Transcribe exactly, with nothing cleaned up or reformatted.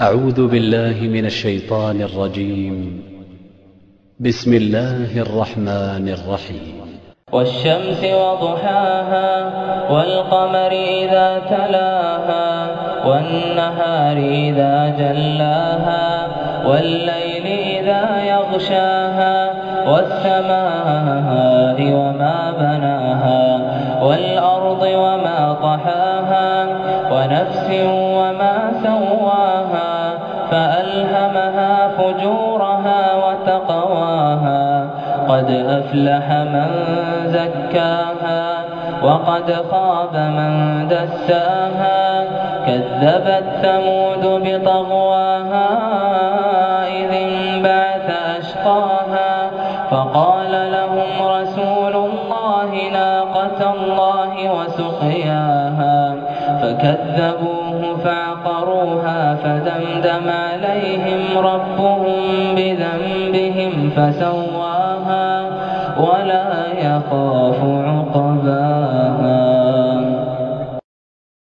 أعوذ بالله من الشيطان الرجيم. بسم الله الرحمن الرحيم. والشمس وضحاها والقمر إذا تلاها والنهار إذا جلاها والليل إذا يغشاها والسماء وما بناها والأرض وما طحاها ونفس وما سواها فألهمها فجورها وتقواها قد أفلح من زكاها وقد خاب من دساها كذبت ثمود بطغواها إذ انبعث أشقاها فقال لهم رسول الله ناقة الله وسقياها فكذبوه فعقروها فدمدم عليهم ربهم بذنبهم فسواها ولا يخاف